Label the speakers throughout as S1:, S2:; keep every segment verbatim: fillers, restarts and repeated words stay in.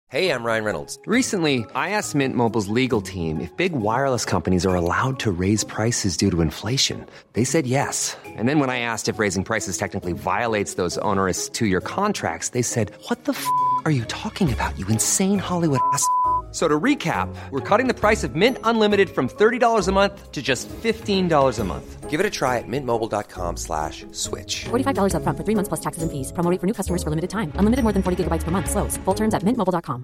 S1: Hey, I'm Ryan Reynolds.
S2: Recently, I asked Mint Mobile's legal team if big wireless companies are allowed to raise prices due to inflation. They said yes. And then when I asked if raising prices technically violates those onerous two-year contracts, they said, what the f*** are you talking about, you insane Hollywood ass f- So to recap, we're cutting the price of Mint Unlimited from thirty dollars a month to just fifteen dollars a month.
S1: Give it a try at mintmobile.com slash switch.
S3: forty-five dollars up front for three months plus taxes and fees. Promo rate for new customers for limited time. Unlimited more than forty gigabytes per month. Slows full terms at mint mobile dot com.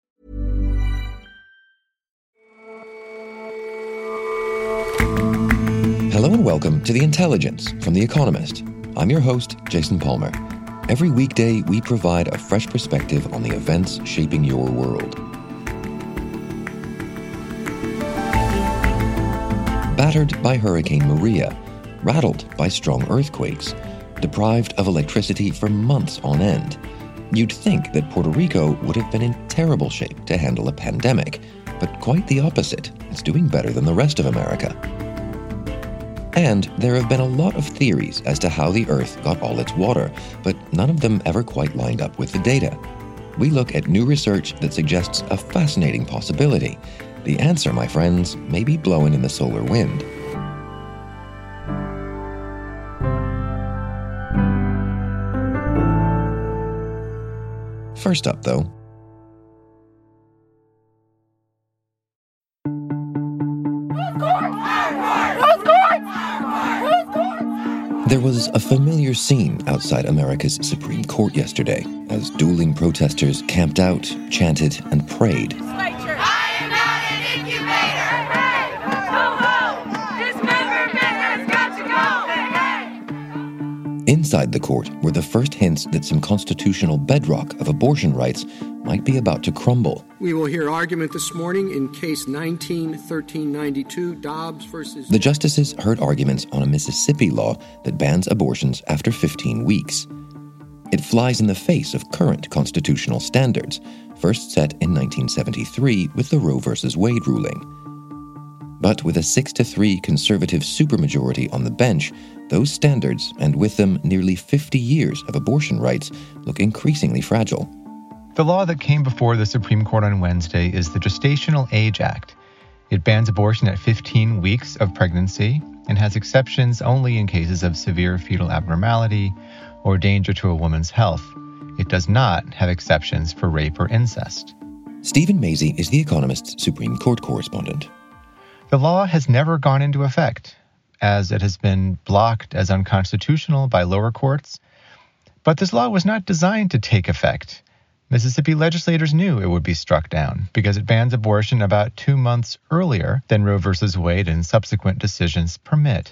S4: Hello and welcome to The Intelligence from The Economist. I'm your host, Jason Palmer. Every weekday, we provide a fresh perspective on the events shaping your world. Battered by Hurricane Maria, rattled by strong earthquakes, deprived of electricity for months on end, you'd think that Puerto Rico would have been in terrible shape to handle a pandemic, but quite the opposite. It's doing better than the rest of America. And there have been a lot of theories as to how the Earth got all its water, but none of them ever quite lined up with the data. We look at new research that suggests a fascinating possibility. The answer, my friends, may be blowing in the solar wind. First up, though, there was a familiar scene outside America's Supreme Court yesterday as dueling protesters camped out, chanted, and prayed. Inside the court were the first hints that some constitutional bedrock of abortion rights might be about to crumble.
S5: We will hear argument this morning in Case nineteen thirteen ninety-two, Dobbs versus...
S4: The justices heard arguments on a Mississippi law that bans abortions after fifteen weeks. It flies in the face of current constitutional standards, first set in nineteen seventy-three with the Roe versus Wade ruling. But with a six to three conservative supermajority on the bench, those standards, and with them nearly fifty years of abortion rights, look increasingly fragile.
S6: The law that came before the Supreme Court on Wednesday is the Gestational Age Act. It bans abortion at fifteen weeks of pregnancy and has exceptions only in cases of severe fetal abnormality or danger to a woman's health. It does not have exceptions for rape or incest.
S4: Stephen Mazie is The Economist's Supreme Court correspondent.
S6: The law has never gone into effect, as it has been blocked as unconstitutional by lower courts. But this law was not designed to take effect. Mississippi legislators knew it would be struck down because it bans abortion about two months earlier than Roe versus Wade and subsequent decisions permit.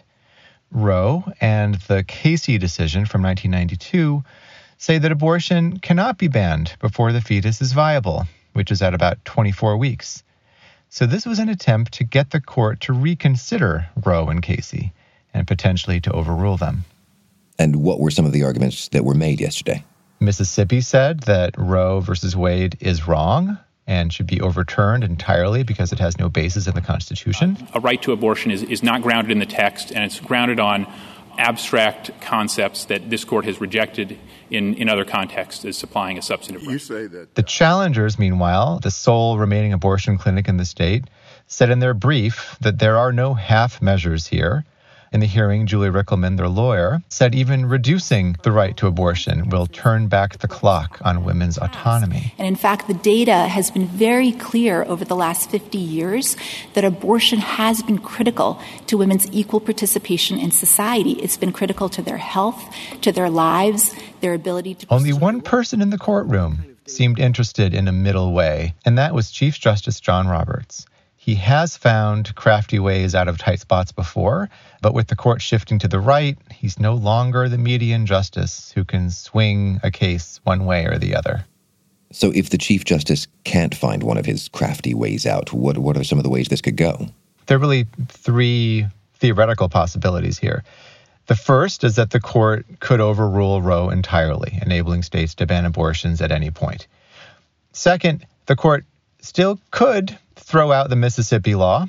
S6: Roe and the Casey decision from nineteen ninety-two say that abortion cannot be banned before the fetus is viable, which is at about twenty-four weeks. So this was an attempt to get the court to reconsider Roe and Casey and potentially to overrule them.
S4: And what were some of the arguments that were made yesterday?
S6: Mississippi said that Roe versus Wade is wrong and should be overturned entirely because it has no basis in the Constitution.
S7: A right to abortion is, is not grounded in the text, and it's grounded on abstract concepts that this court has rejected in, in other contexts as supplying a substantive right.
S8: You say that.
S6: The challengers, meanwhile, the sole remaining abortion clinic in the state, said in their brief that there are no half measures here. In the hearing, Julie Rickleman, their lawyer, said even reducing the right to abortion will turn back the clock on women's autonomy.
S9: And in fact, the data has been very clear over the last fifty years that abortion has been critical to women's equal participation in society. It's been critical to their health, to their lives, their ability to...
S6: Only one person in the courtroom seemed interested in a middle way, and that was Chief Justice John Roberts. He has found crafty ways out of tight spots before, but with the court shifting to the right, he's no longer the median justice who can swing a case one way or the other.
S4: So if the Chief Justice can't find one of his crafty ways out, what what are some of the ways this could go?
S6: There are really three theoretical possibilities here. The first is that the court could overrule Roe entirely, enabling states to ban abortions at any point. Second, the court still could throw out the Mississippi law.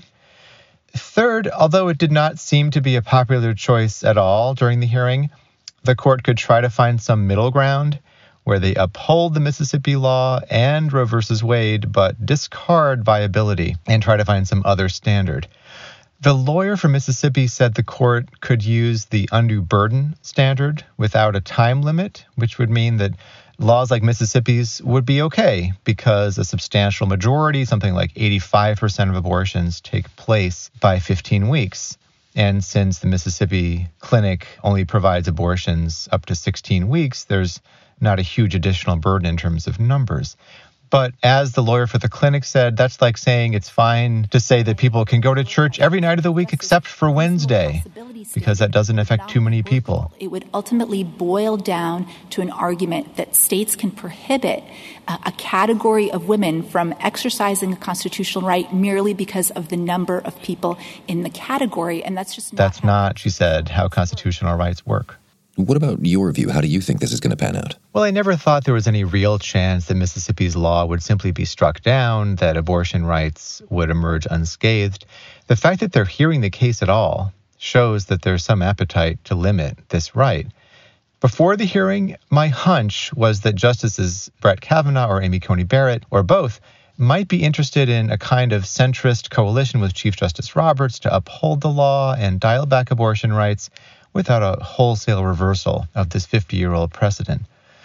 S6: Third, although it did not seem to be a popular choice at all during the hearing, the court could try to find some middle ground where they uphold the Mississippi law and Roe versus Wade, but discard viability and try to find some other standard. The lawyer for Mississippi said the court could use the undue burden standard without a time limit, which would mean that laws like Mississippi's would be okay because a substantial majority, something like eighty-five percent of abortions, take place by fifteen weeks. And since the Mississippi clinic only provides abortions up to sixteen weeks, there's not a huge additional burden in terms of numbers. But as the lawyer for the clinic said, that's like saying it's fine to say that people can go to church every night of the week except for Wednesday, because that doesn't affect too many people.
S9: It would ultimately boil down to an argument that states can prohibit uh, a category of women from exercising a constitutional right merely because of the number of people in the category. And that's just not
S6: That's not, she said, how constitutional rights work.
S4: What about your view? How do you think this is going to pan out?
S6: Well, I never thought there was any real chance that Mississippi's law would simply be struck down, that abortion rights would emerge unscathed. The fact that they're hearing the case at all shows that there's some appetite to limit this right. Before the hearing, my hunch was that Justices Brett Kavanaugh or Amy Coney Barrett, or both, might be interested in a kind of centrist coalition with Chief Justice Roberts to uphold the law and dial back abortion rights without a wholesale reversal of this fifty-year-old precedent.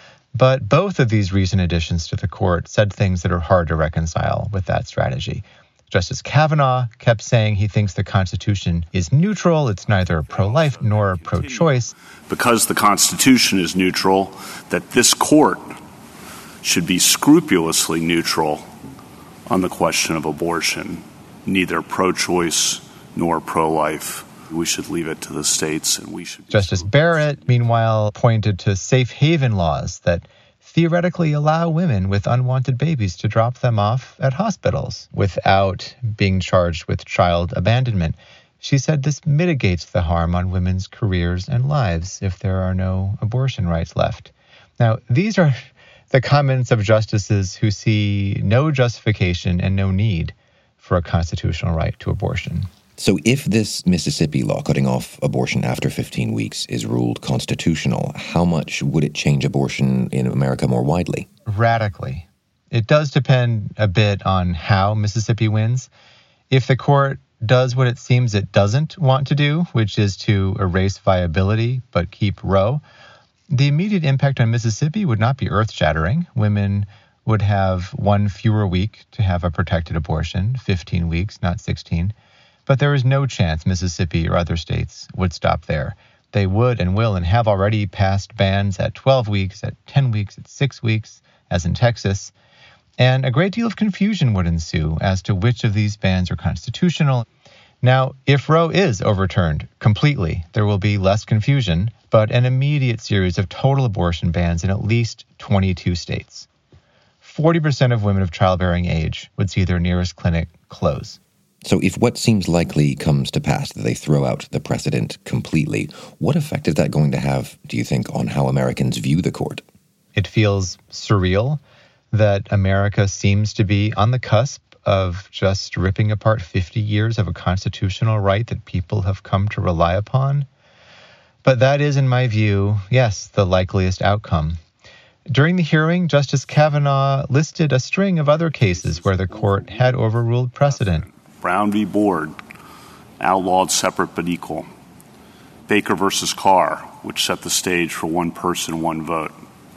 S6: But both of these recent additions to the court said things that are hard to reconcile with that strategy. Justice Kavanaugh kept saying he thinks the Constitution is neutral. It's neither pro-life nor pro-choice.
S8: Because the Constitution is neutral, that this court should be scrupulously neutral on the question of abortion, neither pro-choice nor pro-life. We should leave it to the states, and we should...
S6: Justice Barrett, meanwhile, pointed to safe haven laws that theoretically allow women with unwanted babies to drop them off at hospitals without being charged with child abandonment. She said this mitigates the harm on women's careers and lives if there are no abortion rights left. Now, these are the comments of justices who see no justification and no need for a constitutional right to abortion.
S4: So if this Mississippi law cutting off abortion after fifteen weeks is ruled constitutional, how much would it change abortion in America more widely?
S6: Radically. It does depend a bit on how Mississippi wins. If the court does what it seems it doesn't want to do, which is to erase viability but keep Roe, the immediate impact on Mississippi would not be earth-shattering. Women would have one fewer week to have a protected abortion, fifteen weeks, not sixteen. But there is no chance Mississippi or other states would stop there. They would and will and have already passed bans at twelve weeks, at ten weeks, at six weeks, as in Texas. And a great deal of confusion would ensue as to which of these bans are constitutional. Now, if Roe is overturned completely, there will be less confusion, but an immediate series of total abortion bans in at least twenty-two states. forty percent of women of childbearing age would see their nearest clinic close.
S4: So if what seems likely comes to pass, that they throw out the precedent completely, what effect is that going to have, do you think, on how Americans view the court?
S6: It feels surreal that America seems to be on the cusp of just ripping apart fifty years of a constitutional right that people have come to rely upon. But that is, in my view, yes, the likeliest outcome. During the hearing, Justice Kavanaugh listed a string of other cases where the court had overruled precedent.
S8: Brown v. Board, outlawed separate but equal. Baker versus Carr, which set the stage for one person, one vote.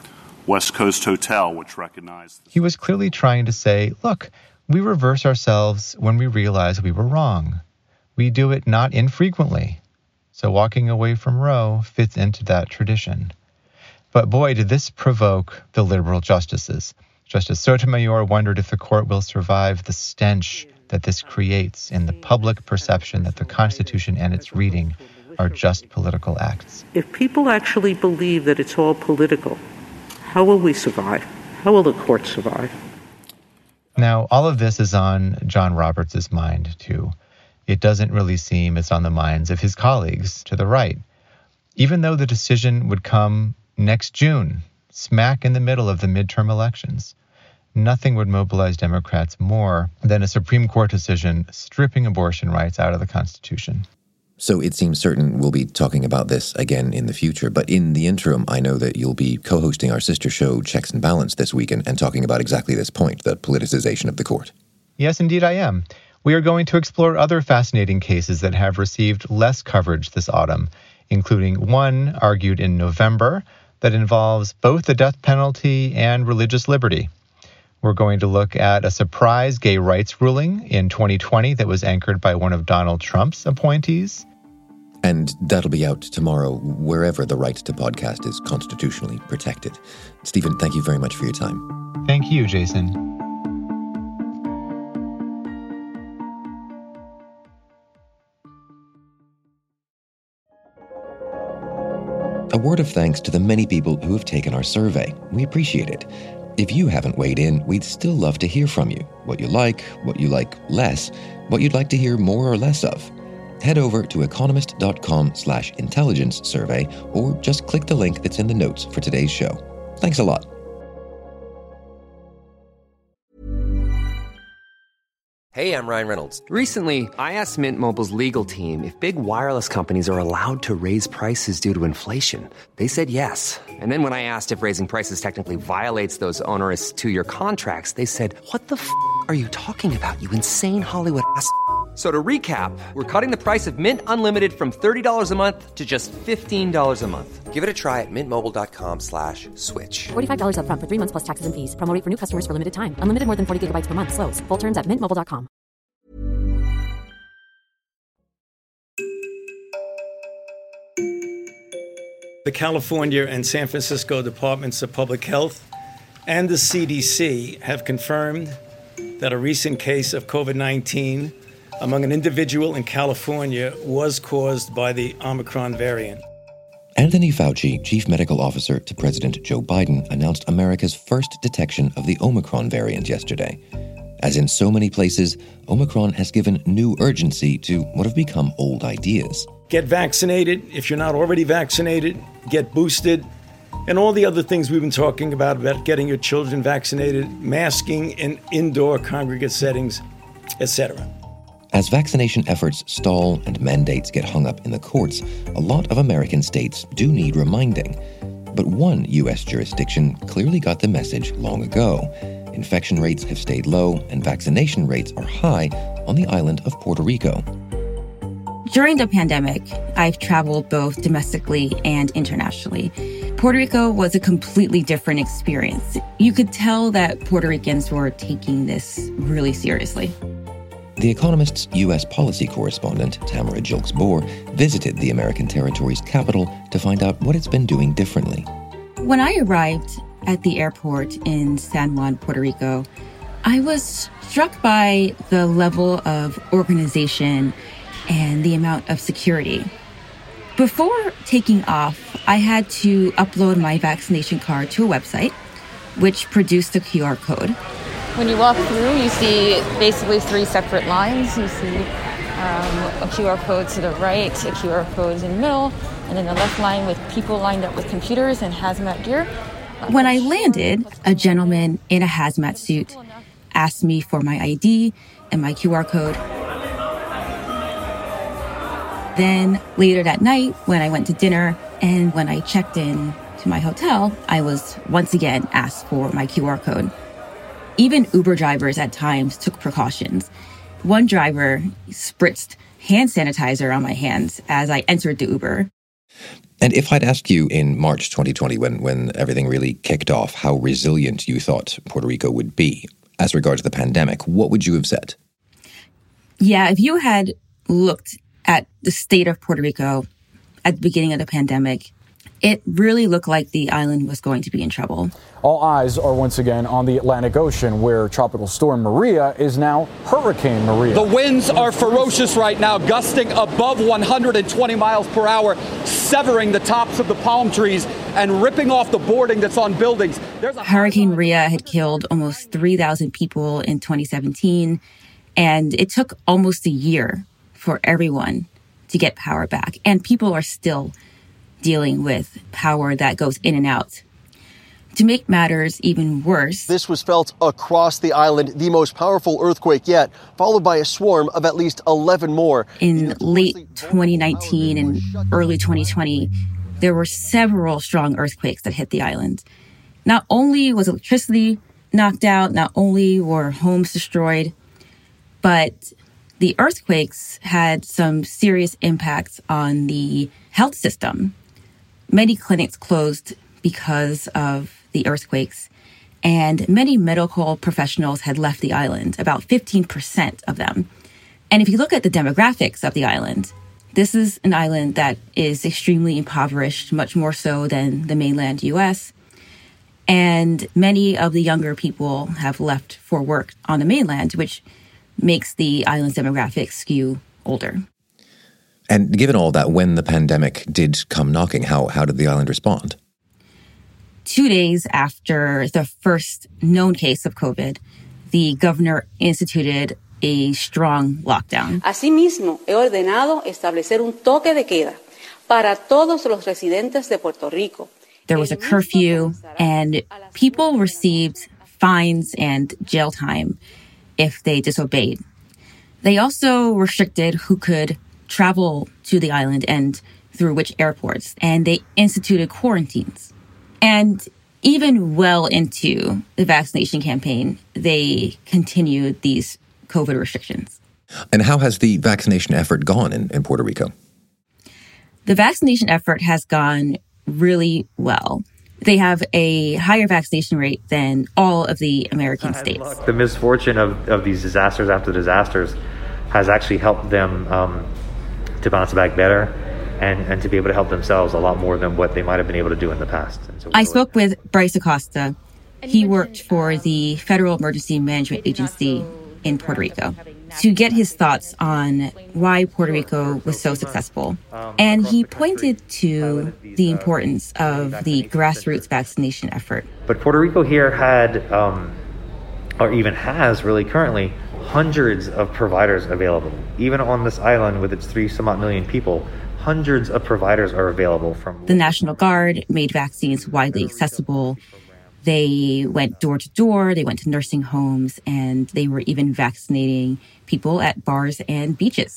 S8: West Coast Hotel, which recognized...
S6: He was clearly trying to say, look, we reverse ourselves when we realize we were wrong. We do it not infrequently. So walking away from Roe fits into that tradition. But boy, did this provoke the liberal justices. Justice Sotomayor wondered if the court will survive the stench that this creates in the public perception that the Constitution and its reading are just political acts.
S10: If people actually believe that it's all political, how will we survive? How will the court survive?
S6: Now, all of this is on John Roberts' mind, too. It doesn't really seem it's on the minds of his colleagues to the right. Even though the decision would come next June, smack in the middle of the midterm elections, nothing would mobilize Democrats more than a Supreme Court decision stripping abortion rights out of the Constitution.
S4: So it seems certain we'll be talking about this again in the future. But in the interim, I know that you'll be co-hosting our sister show, Checks and Balance, this week and, and talking about exactly this point, the politicization of the court.
S6: Yes, indeed I am. We are going to explore other fascinating cases that have received less coverage this autumn, including one argued in November that involves both the death penalty and religious liberty. We're going to look at a surprise gay rights ruling in twenty twenty that was anchored by one of Donald Trump's appointees.
S4: And that'll be out tomorrow, wherever the right to podcast is constitutionally protected. Stephen, thank you very much for your time.
S6: Thank you, Jason.
S4: A word of thanks to the many people who have taken our survey. We appreciate it. If you haven't weighed in, we'd still love to hear from you. What you like, what you like less, what you'd like to hear more or less of. Head over to economist.com slash intelligence survey or just click the link that's in the notes for today's show. Thanks a lot.
S1: Hey, I'm Ryan Reynolds.
S2: Recently, I asked Mint Mobile's legal team if big wireless companies are allowed to raise prices due to inflation. They said yes. And then when I asked if raising prices technically violates those onerous two-year contracts, they said, "What the f*** are you talking about, you insane Hollywood ass f- So to recap, we're cutting the price of Mint Unlimited from thirty dollars a month to just fifteen dollars a month.
S1: Give it a try at mintmobile.com slash switch.
S3: forty-five dollars up front for three months plus taxes and fees. Promo rate for new customers for limited time. Unlimited more than forty gigabytes per month. Slows full terms at mint mobile dot com.
S11: The California and San Francisco Departments of Public Health and the C D C have confirmed that a recent case of COVID nineteen among an individual in California was caused by the Omicron variant.
S4: Anthony Fauci, chief medical officer to President Joe Biden, announced America's first detection of the Omicron variant yesterday. As in so many places, Omicron has given new urgency to what have become old ideas.
S11: Get vaccinated. If you're not already vaccinated, get boosted. And all the other things we've been talking about, about getting your children vaccinated, masking in indoor congregate settings, et cetera.
S4: As vaccination efforts stall and mandates get hung up in the courts, a lot of American states do need reminding. But one U S jurisdiction clearly got the message long ago. Infection rates have stayed low and vaccination rates are high on the island of Puerto Rico.
S12: During the pandemic, I've traveled both domestically and internationally. Puerto Rico was a completely different experience. You could tell that Puerto Ricans were taking this really seriously.
S4: The Economist's U S policy correspondent, Tamara Gilkes-Boer, visited the American territory's capital to find out what it's been doing differently.
S12: When I arrived at the airport in San Juan, Puerto Rico, I was struck by the level of organization and the amount of security. Before taking off, I had to upload my vaccination card to a website, which produced a Q R code.
S13: When you walk through, you see basically three separate lines. You see um, a Q R code to the right, a Q R code in the middle, and then the left line with people lined up with computers and hazmat gear.
S12: When I landed, a gentleman in a hazmat suit asked me for my I D and my Q R code. Then later that night, when I went to dinner and when I checked in to my hotel, I was once again asked for my Q R code. Even Uber drivers at times took precautions. One driver spritzed hand sanitizer on my hands as I entered the Uber.
S4: And if I'd asked you in March twenty twenty, when, when everything really kicked off, how resilient you thought Puerto Rico would be as regards to the pandemic, what would you have said?
S12: Yeah, if you had looked at the state of Puerto Rico at the beginning of the pandemic, it really looked like the island was going to be in trouble.
S14: All eyes are once again on the Atlantic Ocean, where Tropical Storm Maria is now Hurricane Maria.
S15: The winds are ferocious right now, gusting above one hundred twenty miles per hour, severing the tops of the palm trees and ripping off the boarding that's on buildings. There's a
S12: Hurricane Maria had killed almost three thousand people in twenty seventeen, and it took almost a year for everyone to get power back. And people are still dealing with power that goes in and out. To make matters even worse,
S16: this was felt across the island, the most powerful earthquake yet, followed by a swarm of at least eleven more.
S12: In late twenty nineteen and early twenty twenty, there were several strong earthquakes that hit the island. Not only was electricity knocked out, not only were homes destroyed, but the earthquakes had some serious impacts on the health system. Many clinics closed because of the earthquakes, and many medical professionals had left the island, about fifteen percent of them. And if you look at the demographics of the island, this is an island that is extremely impoverished, much more so than the mainland U S. And many of the younger people have left for work on the mainland, which makes the island's demographics skew older.
S4: And given all that, when the pandemic did come knocking, how, how did the island respond?
S12: Two days after the first known case of COVID, the governor instituted a strong lockdown.
S17: Asimismo, he ordenado establecer un toque de queda para todos los residentes de Puerto Rico.
S12: There was a curfew, and people received fines and jail time if they disobeyed. They also restricted who could travel to the island and through which airports, and they instituted quarantines. And even well into the vaccination campaign, they continued these COVID restrictions.
S4: And how has the vaccination effort gone in, in Puerto Rico?
S12: The vaccination effort has gone really well. They have a higher vaccination rate than all of the American states.
S18: The misfortune of, of these disasters after disasters has actually helped them um, to bounce back better and, and to be able to help themselves a lot more than what they might have been able to do in the past. And so
S12: I spoke with Bryce Acosta. He worked for the Federal Emergency Management Agency in Puerto Rico to get his thoughts on why Puerto Rico was so successful. And he pointed to the importance of the grassroots vaccination effort.
S18: But Puerto Rico here had, um, or even has really currently, hundreds of providers available. Even on this island with its three some odd million people, hundreds of providers are available from...
S12: The National Guard made vaccines widely accessible. They went door to door, they went to nursing homes, and they were even vaccinating people at bars and beaches.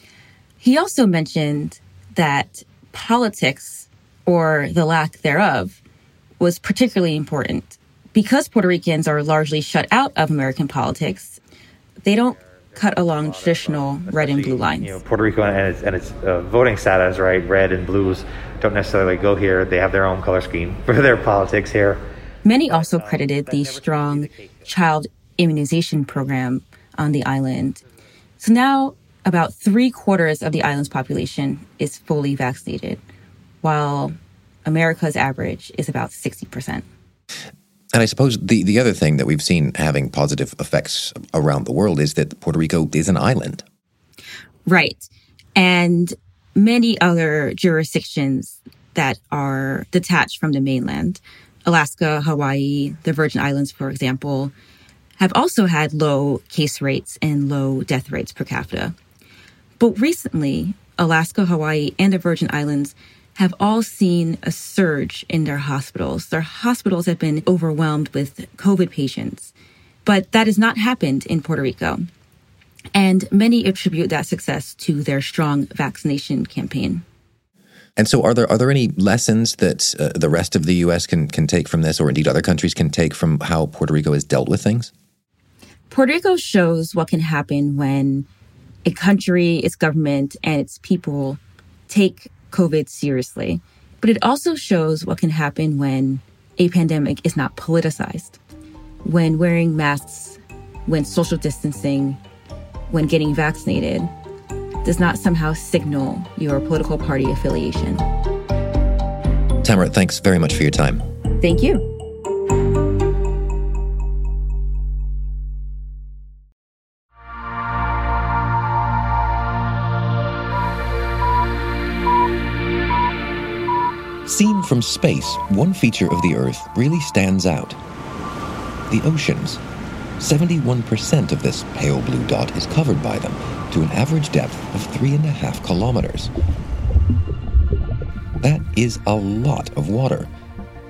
S12: He also mentioned that politics, or the lack thereof, was particularly important. Because Puerto Ricans are largely shut out of American politics, they don't cut along traditional red and blue lines.
S18: You know, Puerto Rico and its, and its uh, voting status, right, red and blues, don't necessarily go here. They have their own color scheme for their politics here.
S12: Many also credited the strong child immunization program on the island. So now about three quarters of the island's population is fully vaccinated, while America's average is about sixty percent.
S4: And I suppose the, the other thing that we've seen having positive effects around the world is that Puerto Rico is an island.
S12: Right. And many other jurisdictions that are detached from the mainland, Alaska, Hawaii, the Virgin Islands, for example, have also had low case rates and low death rates per capita. But recently, Alaska, Hawaii, and the Virgin Islands have all seen a surge in their hospitals. Their hospitals have been overwhelmed with COVID patients. But that has not happened in Puerto Rico. And many attribute that success to their strong vaccination campaign.
S4: And so are there are there any lessons that uh, the rest of the U S can, can take from this, or indeed other countries can take from how Puerto Rico has dealt with things?
S12: Puerto Rico shows what can happen when a country, its government, and its people take COVID seriously. But it also shows what can happen when a pandemic is not politicized. When wearing masks, when social distancing, when getting vaccinated does not somehow signal your political party affiliation.
S4: Tamara, thanks very much for your time.
S12: Thank you.
S4: Seen from space, one feature of the Earth really stands out. The oceans. seventy-one percent of this pale blue dot is covered by them, to an average depth of three and a half kilometers. That is a lot of water.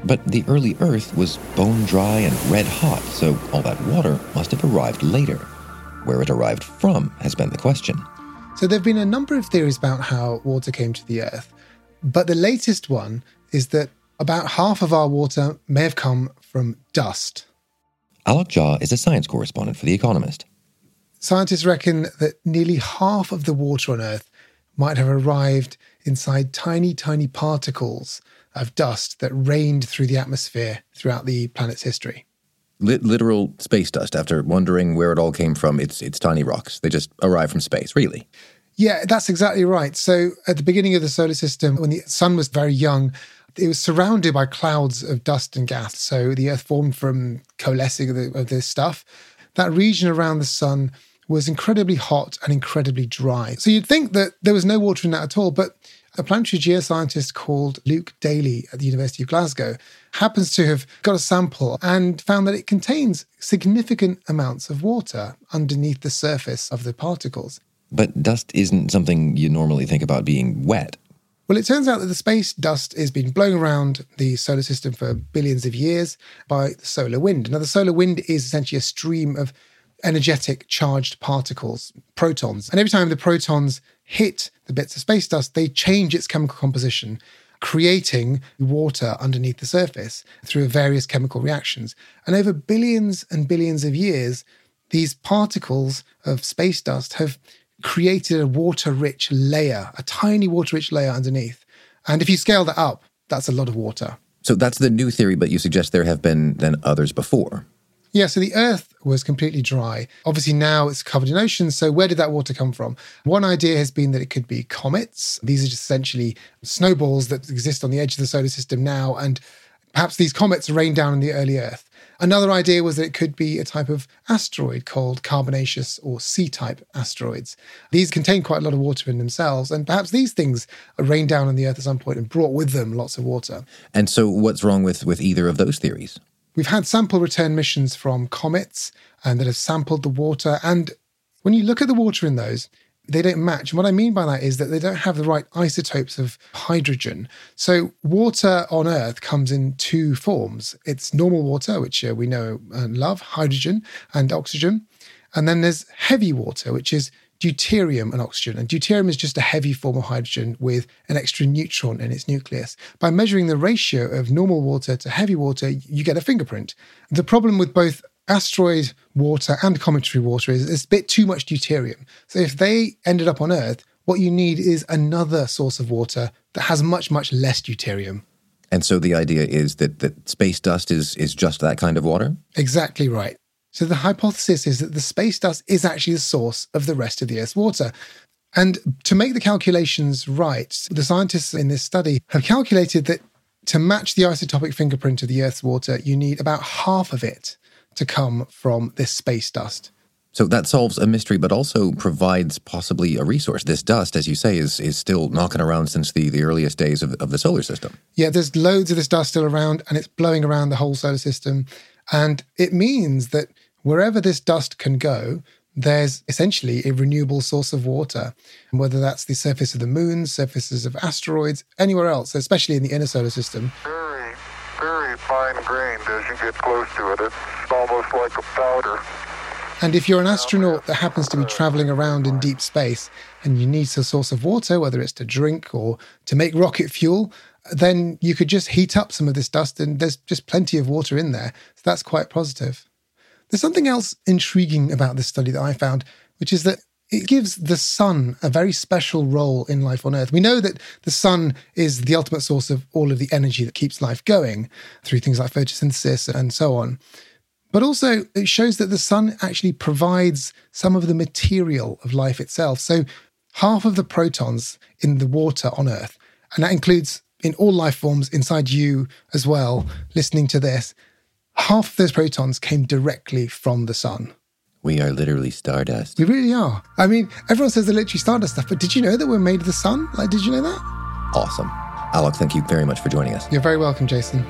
S4: But the early Earth was bone dry and red hot, so all that water must have arrived later. Where it arrived from has been the question.
S19: So there have been a number of theories about how water came to the Earth, but the latest one is that about half of our water may have come from dust.
S4: Alok Jha is a science correspondent for The Economist.
S19: Scientists reckon that nearly half of the water on Earth might have arrived inside tiny, tiny particles of dust that rained through the atmosphere throughout the planet's history.
S20: Literal space dust. After wondering where it all came from, it's it's tiny rocks. They just arrive from space, really.
S19: Yeah, that's exactly right. So at the beginning of the solar system, when the sun was very young, it was surrounded by clouds of dust and gas. So the Earth formed from coalescing of, the, of this stuff. That region around the sun was incredibly hot and incredibly dry. So you'd think that there was no water in that at all, but a planetary geoscientist called Luke Daly at the University of Glasgow happens to have got a sample and found that it contains significant amounts of water underneath the surface of the particles.
S4: But dust isn't something you normally think about being wet.
S19: Well, it turns out that the space dust has been blowing around the solar system for billions of years by the solar wind. Now, the solar wind is essentially a stream of energetic charged particles, protons. And every time the protons hit the bits of space dust, they change its chemical composition, creating water underneath the surface through various chemical reactions. And over billions and billions of years, these particles of space dust have created a water-rich layer, a tiny water-rich layer underneath. And if you scale that up, that's a lot of water.
S20: So that's the new theory, but you suggest there have been then others before.
S19: Yeah, so the Earth was completely dry. Obviously now it's covered in oceans, so where did that water come from? One idea has been that it could be comets. These are just essentially snowballs that exist on the edge of the solar system now, and perhaps these comets rained down on the early Earth. Another idea was that it could be a type of asteroid called carbonaceous or C-type asteroids. These contain quite a lot of water in themselves, and perhaps these things rained down on the Earth at some point and brought with them lots of water.
S20: And so what's wrong with, with either of those theories?
S19: We've had sample return missions from comets and that have sampled the water. And when you look at the water in those, they don't match. And what I mean by that is that they don't have the right isotopes of hydrogen. So water on Earth comes in two forms. It's normal water, which uh, we know and love, hydrogen and oxygen. And then there's heavy water, which is deuterium and oxygen. And deuterium is just a heavy form of hydrogen with an extra neutron in its nucleus. By measuring the ratio of normal water to heavy water, you get a fingerprint. The problem with both asteroid water and cometary water is it's a bit too much deuterium. So if they ended up on Earth, what you need is another source of water that has much, much less deuterium.
S20: And so the idea is that, that space dust is, is just that kind of water?
S19: Exactly right. So the hypothesis is that the space dust is actually the source of the rest of the Earth's water. And to make the calculations right, the scientists in this study have calculated that to match the isotopic fingerprint of the Earth's water, you need about half of it to come from this space dust.
S20: So that solves a mystery, but also provides possibly a resource. This dust, as you say, is is still knocking around since the, the earliest days of, of the solar system.
S19: Yeah, there's loads of this dust still around, and it's blowing around the whole solar system. And it means that wherever this dust can go, there's essentially a renewable source of water, whether that's the surface of the moon, surfaces of asteroids, anywhere else, especially in the inner solar system.
S21: Very, very fine-grained as you get close to it. It's almost like a powder.
S19: And if you're an astronaut that happens to be traveling around in deep space and you need a source of water, whether it's to drink or to make rocket fuel, then you could just heat up some of this dust and there's just plenty of water in there. So that's quite positive. There's something else intriguing about this study that I found, which is that it gives the sun a very special role in life on Earth. We know that the sun is the ultimate source of all of the energy that keeps life going through things like photosynthesis and so on. But also it shows that the sun actually provides some of the material of life itself. So half of the protons in the water on Earth, and that includes in all life forms inside you as well, listening to this, half of those protons came directly from the sun.
S20: We are literally stardust.
S19: We really are. I mean, everyone says they're literally stardust stuff, but did you know that we're made of the sun? Like, did you know that?
S20: Awesome. Alok, thank you very much for joining us.
S19: You're very welcome, Jason.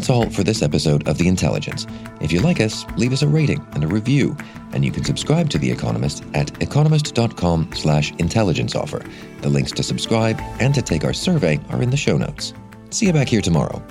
S4: That's all for this episode of The Intelligence. If you like us, leave us a rating and a review, and you can subscribe to The Economist at economist.com slash intelligence offer. The links to subscribe and to take our survey are in the show notes. See you back here tomorrow.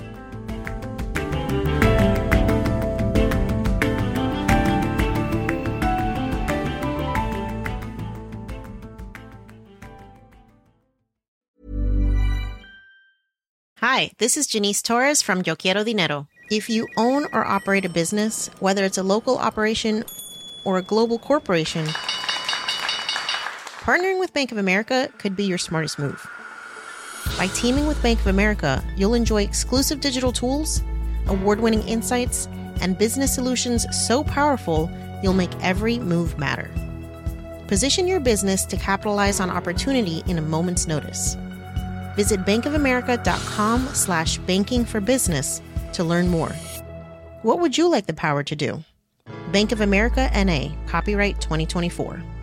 S5: Hi, this is Janice Torres from Yo Quiero Dinero. If you own or operate a business, whether it's a local operation or a global corporation, partnering with Bank of America could be your smartest move. By teaming with Bank of America, you'll enjoy exclusive digital tools, award-winning insights, and business solutions so powerful you'll make every move matter. Position your business to capitalize on opportunity in a moment's notice. Visit bankofamerica.com slash banking for business to learn more. What would you like the power to do? Bank of America N A, copyright twenty twenty-four.